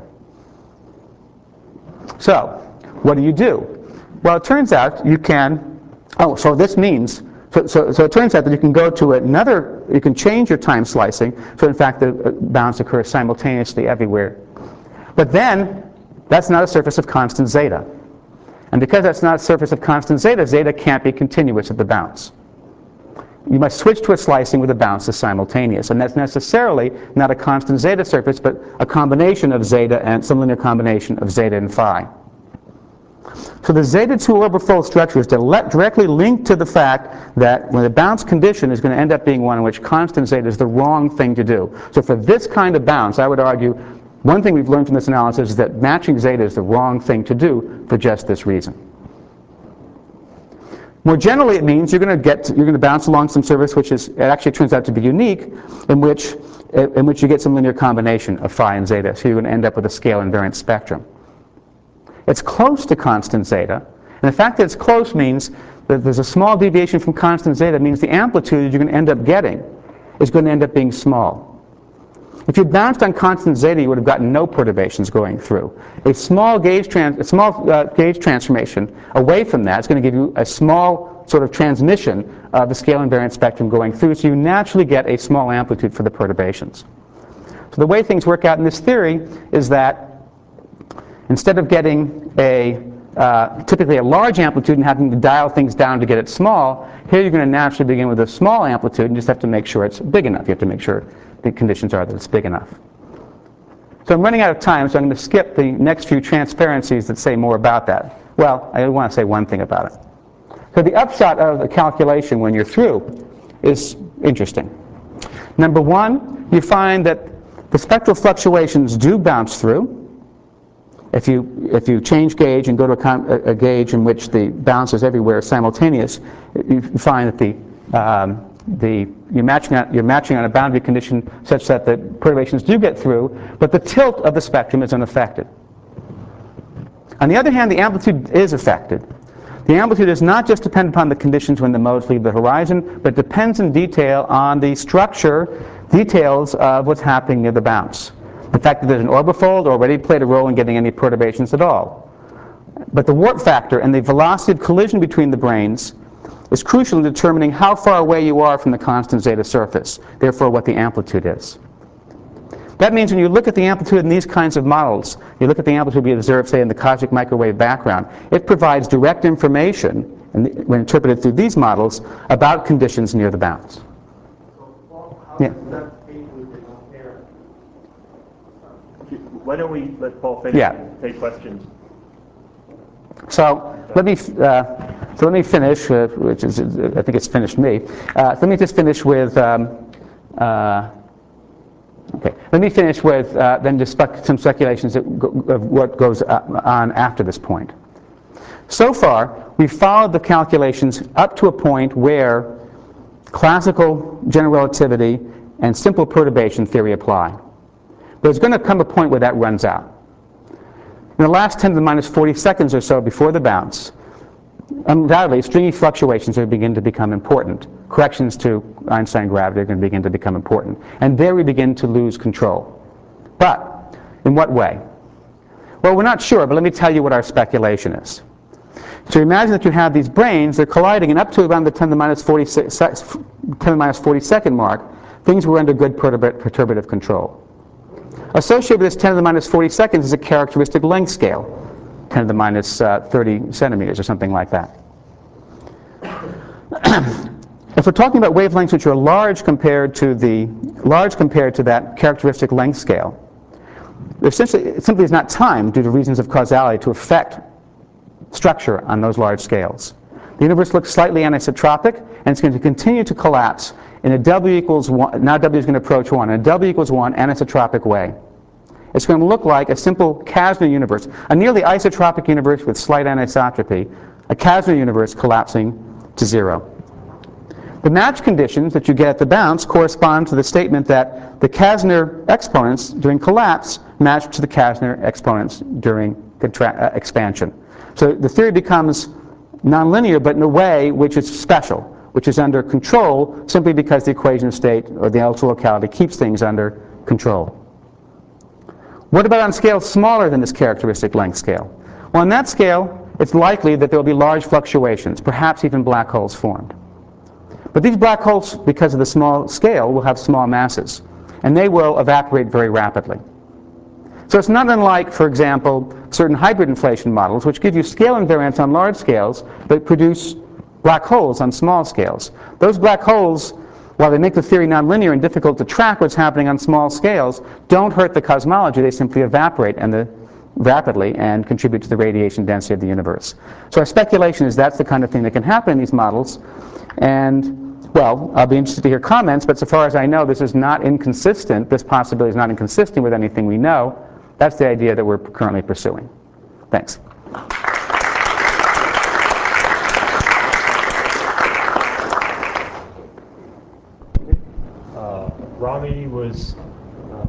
So, what do you do? Well, it turns out you can, oh, so this means, so, so, so it turns out that you can go to another, you can change your time slicing, so in fact the bounce occurs simultaneously everywhere. But then, that's not a surface of constant zeta. And because that's not a surface of constant zeta, zeta can't be continuous at the bounce. You must switch to a slicing where the bounce is simultaneous. And that's necessarily not a constant zeta surface, but a combination of zeta and some linear combination of zeta and phi. So the zeta two orbifold structure is directly linked to the fact that when the bounce condition is going to end up being one in which constant zeta is the wrong thing to do. So for this kind of bounce, I would argue, one thing we've learned from this analysis is that matching zeta is the wrong thing to do for just this reason. More generally, it means you're going to get, you're going to bounce along some surface which is, it actually turns out to be unique, in which, in which you get some linear combination of phi and zeta. So you're going to end up with a scale invariant spectrum. It's close to constant zeta, and the fact that it's close means that there's a small deviation from constant zeta means the amplitude you're going to end up getting is going to end up being small. If you bounced on constant zeta, you would have gotten no perturbations going through. A small gauge, trans a small uh, gauge transformation away from that is going to give you a small sort of transmission of the scale invariant spectrum going through, so you naturally get a small amplitude for the perturbations. So the way things work out in this theory is that instead of getting a uh, typically a large amplitude and having to dial things down to get it small, here you're going to naturally begin with a small amplitude and just have to make sure it's big enough. You have to make sure the conditions are that it's big enough. So I'm running out of time, so I'm going to skip the next few transparencies that say more about that. Well, I want to say one thing about it. So the upshot of the calculation when you're through is interesting. Number one, you find that the spectral fluctuations do bounce through. If you, if you change gauge and go to a, con a gauge in which the bounce is everywhere simultaneous, you find that the, um, the, you're, matching on, you're matching on a boundary condition such that the perturbations do get through, but the tilt of the spectrum is unaffected. On the other hand, the amplitude is affected. The amplitude is not just dependent upon the conditions when the modes leave the horizon, but depends in detail on the structure, details of what's happening near the bounce. The fact that there's an orbifold already played a role in getting any perturbations at all. But the warp factor and the velocity of collision between the branes is crucial in determining how far away you are from the constant zeta surface, therefore what the amplitude is. That means when you look at the amplitude in these kinds of models, you look at the amplitude we observe, say, in the cosmic microwave background, it provides direct information, when interpreted through these models, about conditions near the bounce. So, Paul, how Yeah. does that fit with the no-hair? Why don't we let Paul finish Yeah. and take questions? So let me, uh, so let me finish, uh, which is, I think it's finished me. Uh, so let me just finish with, um, uh, okay, let me finish with uh, then just spec some speculations that go of what goes on after this point. So far, we've followed the calculations up to a point where classical general relativity and simple perturbation theory apply. But there's going to come a point where that runs out. In the last ten to the minus forty seconds or so before the bounce, undoubtedly, stringy fluctuations are begin to become important. Corrections to Einstein gravity are going to begin to become important. And there we begin to lose control. But in what way? Well, we're not sure, but let me tell you what our speculation is. So imagine that you have these branes, they're colliding, and up to around the ten to the minus forty, ten to the minus forty second mark, things were under good perturb perturbative control. Associated with this ten to the minus forty seconds is a characteristic length scale, ten to the minus uh, thirty centimeters or something like that. If we're talking about wavelengths which are large compared to the large compared to that characteristic length scale, there essentially it simply is not time due to reasons of causality to affect structure on those large scales. The universe looks slightly anisotropic, and it's going to continue to collapse in a W equals one, now W is going to approach one, in a W equals one anisotropic way. It's going to look like a simple Kasner universe, a nearly isotropic universe with slight anisotropy, a Kasner universe collapsing to zero. The match conditions that you get at the bounce correspond to the statement that the Kasner exponents during collapse match to the Kasner exponents during uh, expansion. So the theory becomes nonlinear, but in a way which is special, which is under control simply because the equation of state or the L two locality keeps things under control. What about on scales smaller than this characteristic length scale? Well, on that scale, it's likely that there will be large fluctuations, perhaps even black holes formed. But these black holes, because of the small scale, will have small masses, and they will evaporate very rapidly. So it's not unlike, for example, certain hybrid inflation models, which give you scale invariance on large scales, but produce black holes on small scales. Those black holes, while they make the theory nonlinear and difficult to track what's happening on small scales, don't hurt the cosmology. They simply evaporate and the, rapidly and contribute to the radiation density of the universe. So our speculation is that's the kind of thing that can happen in these models. And, well, I'll be interested to hear comments, but so far as I know, this is not inconsistent. This possibility is not inconsistent with anything we know. That's the idea that we're currently pursuing. Thanks. Uh, Rami was uh,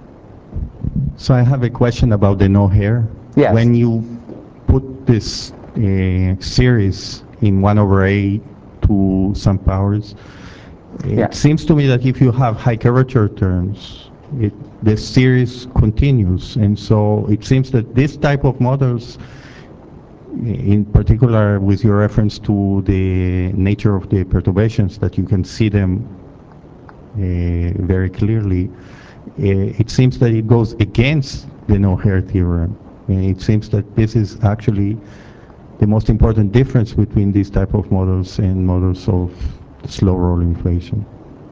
So I have a question about the no hair. Yes. When you put this uh, series in one over A to some powers. It Yeah. seems to me that if you have high curvature terms, it, the series continues, and so it seems that this type of models, in particular with your reference to the nature of the perturbations, that you can see them uh, very clearly, uh, it seems that it goes against the no-hair theorem. And it seems that this is actually the most important difference between these type of models and models of slow roll inflation.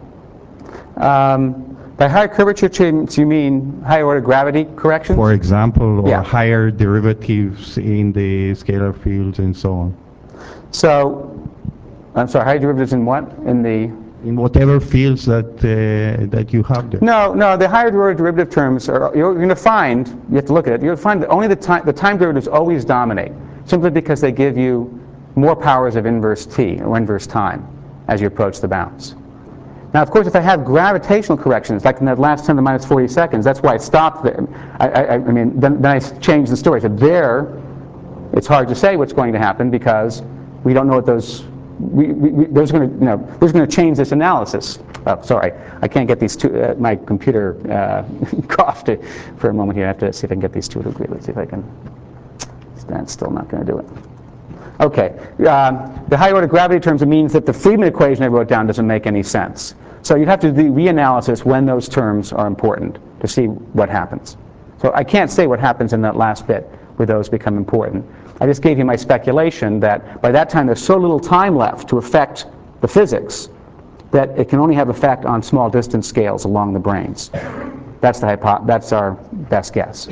Um, by higher curvature terms, you mean higher order gravity corrections? For example, or Yeah. higher derivatives in the scalar fields and so on. So, I'm sorry, higher derivatives in what? In the... In whatever fields that uh, that you have there. No, no, the higher order derivative terms are, you're going to find, you have to look at it, you'll find that only the time, the time derivatives always dominate, simply because they give you more powers of inverse t, or inverse time, as you approach the bounds. Now, of course, if I have gravitational corrections, like in that last ten to the minus forty seconds, that's why I stopped there. I, I, I mean, then, then I changed the story. So there, it's hard to say what's going to happen because we don't know what those, we, we, we, there's going to, you know, there's going to change this analysis. Oh, sorry, I can't get these two, uh, my computer uh, coughed for a moment here. I have to see if I can get these two to agree. Let's see if I can, that's still not going to do it. Okay, um, the higher order gravity terms, it means that the Friedmann equation I wrote down doesn't make any sense. So you'd have to do reanalysis when those terms are important to see what happens. So I can't say what happens in that last bit where those become important. I just gave you my speculation that by that time there's so little time left to affect the physics that it can only have effect on small distance scales along the branes. That's the hypo that's our best guess.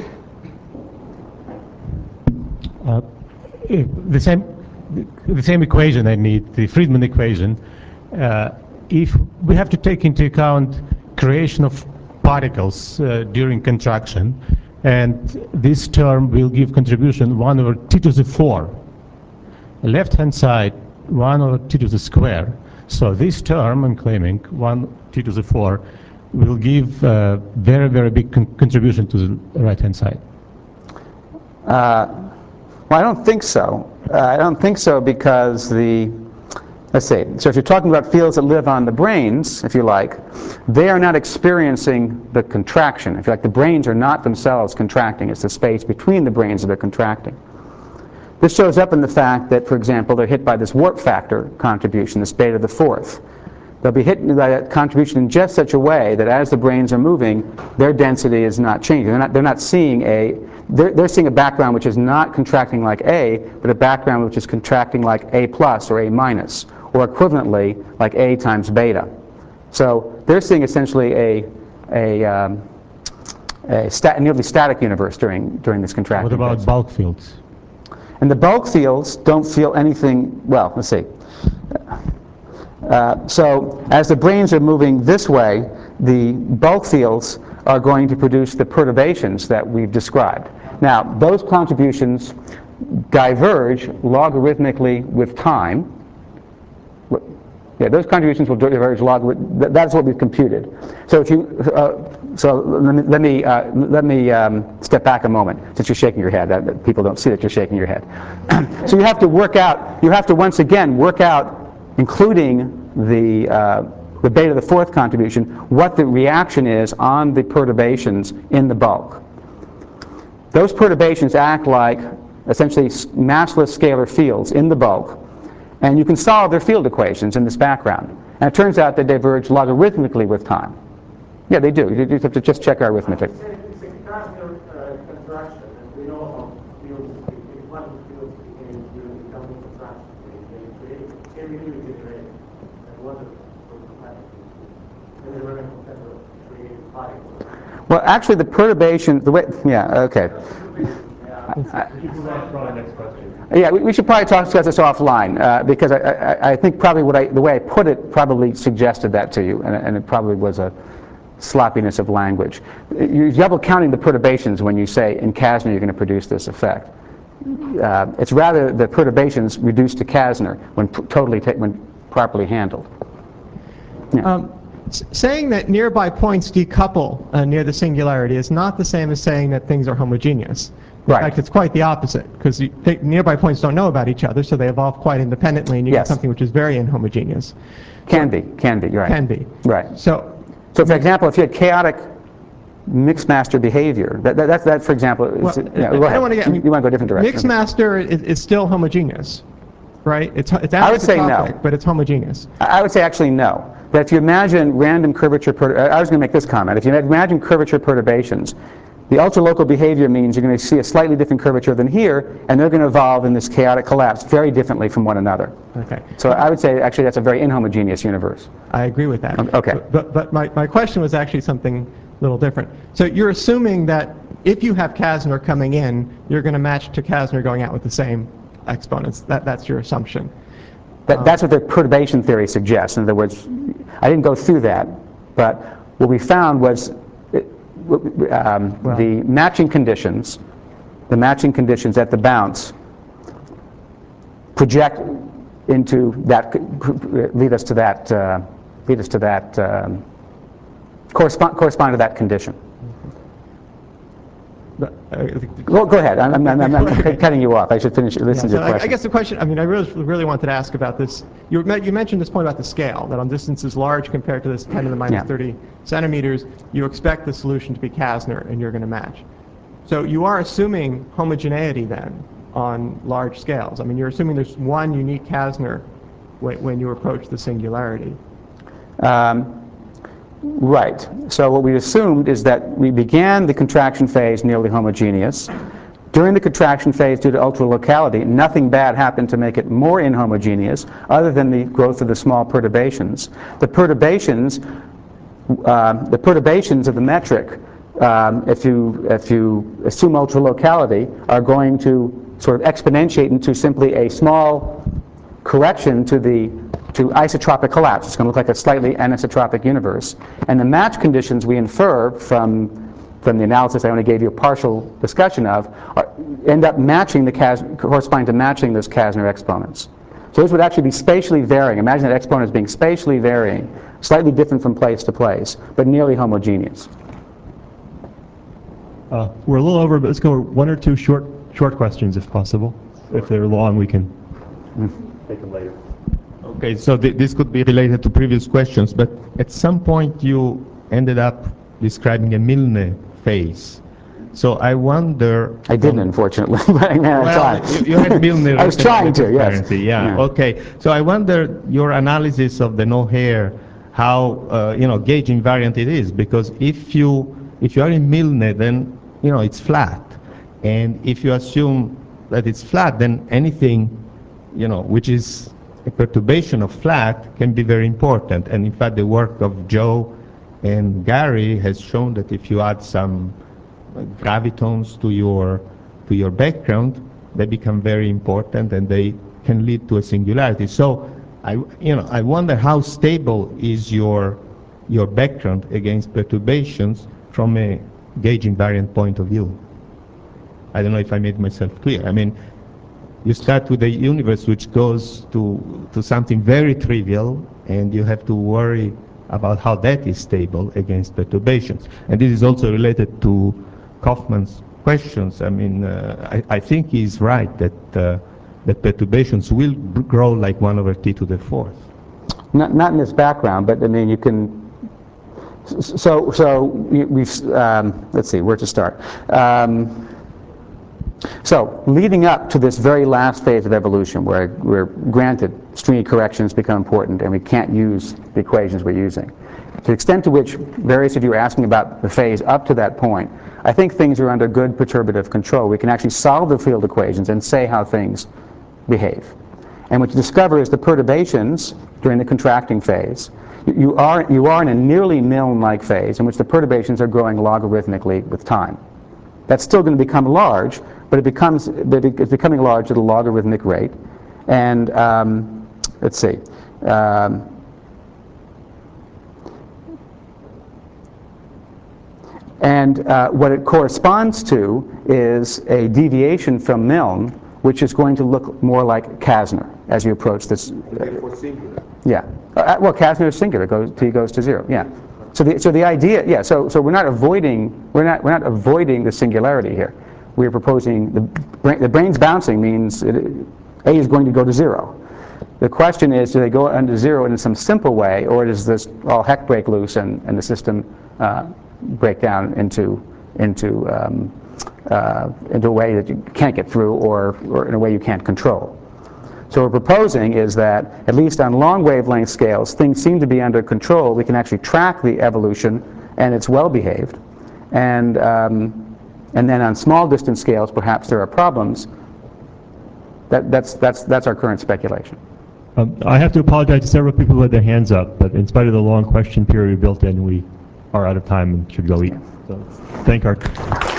Uh, the same, the same equation I need, the Friedmann equation. Uh, if we have to take into account creation of particles uh, during contraction, and this term will give contribution one over t to the four. Left-hand side, one over t to the square. So this term, I'm claiming, one t to the four, will give uh, very, very big con contribution to the right-hand side. Uh, well, I don't think so. Uh, I don't think so because the, let's see, so if you're talking about fields that live on the branes, if you like, they are not experiencing the contraction. If you like, the branes are not themselves contracting. It's the space between the branes that are contracting. This shows up in the fact that, for example, they're hit by this warp factor contribution, this beta the fourth. They'll be hit by that contribution in just such a way that as the branes are moving, their density is not changing. They're not, they're not seeing a, they're, they're seeing a background which is not contracting like A, but a background which is contracting like A plus or A minus, or equivalently like A times beta. So they're seeing essentially a, a, um, a stat, nearly static universe during, during this contraction. What about phase. bulk fields? And the bulk fields don't feel anything, well, let's see. Uh, so as the branes are moving this way, the bulk fields are going to produce the perturbations that we've described. Now, those contributions diverge logarithmically with time. Yeah, those contributions will diverge logarithmically. That's what we've computed. So if you, uh, so let me let me, uh, let me um, step back a moment, since you're shaking your head. That, people don't see that you're shaking your head. So you have to work out. You have to once again work out, including the uh, the beta the fourth contribution, what the reaction is on the perturbations in the bulk. Those perturbations act like essentially massless scalar fields in the bulk. And you can solve their field equations in this background. And it turns out they diverge logarithmically with time. Yeah, they do. You just have to just check our arithmetic. It's a, it's a Krasner uh, contraction, and we know how fields, if one fields became during the coming contraction, they create, can be really generated, and one of them, and they were going to create particles. Well, actually, the perturbation, the way, yeah, okay. Next question. Yeah, we, we should probably talk about this offline uh, because I, I, I think probably what I, the way I put it probably suggested that to you, and, and it probably was a sloppiness of language. You're double counting the perturbations when you say in Kasner you're going to produce this effect. Uh, it's rather the perturbations reduced to Kasner when totally when properly handled. Yeah. Um, saying that nearby points decouple uh, near the singularity is not the same as saying that things are homogeneous. In Right. fact, it's quite the opposite, because nearby points don't know about each other, so they evolve quite independently, and you Yes. get something which is very inhomogeneous. Can be, can be, you're right. Can be. Right. So, So, for example, if you had chaotic mixed master behavior, that, that, that, that for example, is, well, yeah, I, go I ahead. don't want to get. I mean, you want to go a different direction. Mixed master is, is still homogeneous, right? It's it's I would say no. anisotropic, but it's homogeneous. I would say actually no. That if you imagine random curvature, per I was going to make this comment. If you imagine curvature perturbations, the ultralocal behavior means you're going to see a slightly different curvature than here, and they're going to evolve in this chaotic collapse very differently from one another. Okay. So I would say actually that's a very inhomogeneous universe. I agree with that. Okay. But, but, but my, my question was actually something a little different. So you're assuming that if you have Kasner coming in, you're going to match to Kasner going out with the same exponents. That, that's your assumption. That, that's what the perturbation theory suggests. In other words, I didn't go through that, but what we found was it, um, Well. the matching conditions, the matching conditions at the bounce project into that, lead us to that, uh, lead us to that, um, correspond, correspond to that condition. But, uh, Go, go ahead. I'm, I'm, I'm, I'm cutting you off. I should finish. Listen Yeah, to so your I, question. I guess the question, I mean, I really, really wanted to ask about this. You, me- you mentioned this point about the scale, that on distances large compared to this ten to the minus Yeah. thirty centimeters, you expect the solution to be Kasner, and you're going to match. So you are assuming homogeneity then on large scales. I mean, you're assuming there's one unique Kasner when, when you approach the singularity. Um, right. So what we assumed is that we began the contraction phase nearly homogeneous. During the contraction phase, due to ultralocality, nothing bad happened to make it more inhomogeneous, other than the growth of the small perturbations. The perturbations, uh, the perturbations of the metric, um, if you if you assume ultralocality, are going to sort of exponentiate into simply a small correction to the to isotropic collapse. It's going to look like a slightly anisotropic universe. And the match conditions we infer from from the analysis I only gave you a partial discussion of are, end up matching the Kas corresponding to matching those Kasner exponents. So those would actually be spatially varying. Imagine that exponent as being spatially varying, slightly different from place to place, but nearly homogeneous. Uh, we're a little over, but let's go one or two short short questions if possible. If they're long, we can take them later. Okay, so th this could be related to previous questions, but at some point you ended up describing a Milne phase. So I wonder... I didn't, unfortunately, but I mean, I Well, tried. you, you had Milne... I was trying to, yes. transparency, Yeah. Yeah. Okay. So I wonder your analysis of the no hair, how, uh, you know, gauge invariant it is, because if you, if you are in Milne, then, you know, it's flat. And if you assume that it's flat, then anything, you know, which is a perturbation of flat can be very important. And in fact, the work of Joe and Gary has shown that if you add some uh, gravitons to your to your background, they become very important and they can lead to a singularity. So, I you know I wonder how stable is your your background against perturbations from a gauge invariant point of view. I don't know if I made myself clear. I mean, you start with a universe which goes to to something very trivial, and you have to worry about how that is stable against perturbations. And this is also related to Kaufman's questions. I mean, uh, I, I think he's right that uh, that perturbations will grow like one over t to the fourth. Not, not in this background, but I mean, you can. So, so we've. Um, let's see where to start. Um, so, leading up to this very last phase of evolution, where we're granted stringy corrections become important, and we can't use the equations we're using. To the extent to which various of you are asking about the phase up to that point, I think things are under good perturbative control. We can actually solve the field equations and say how things behave. And what you discover is the perturbations during the contracting phase. You are, you are in a nearly Milne-like phase in which the perturbations are growing logarithmically with time. That's still going to become large, but it becomes it's becoming large at a logarithmic rate. And um, let's see. Um, and uh, what it corresponds to is a deviation from Milne, which is going to look more like Kasner as you approach this. Therefore singular. Yeah. Uh, well, Kasner is singular. Goes t goes to zero. Yeah. So the so the idea. Yeah. So so we're not avoiding we're not we're not avoiding the singularity here. we're proposing, the, brain, the brain's bouncing means it, A is going to go to zero. The question is, do they go under zero in some simple way, or does this all heck break loose and, and the system uh, break down into, into, um, uh, into a way that you can't get through, or, or in a way you can't control? So what we're proposing is that, at least on long wavelength scales, things seem to be under control. We can actually track the evolution, and it's well behaved. And, um, and then on small distance scales, perhaps there are problems. That, that's, that's, that's our current speculation. Um, I have to apologize to several people who had their hands up, but in spite of the long question period we built in, we are out of time and should go eat. So thank our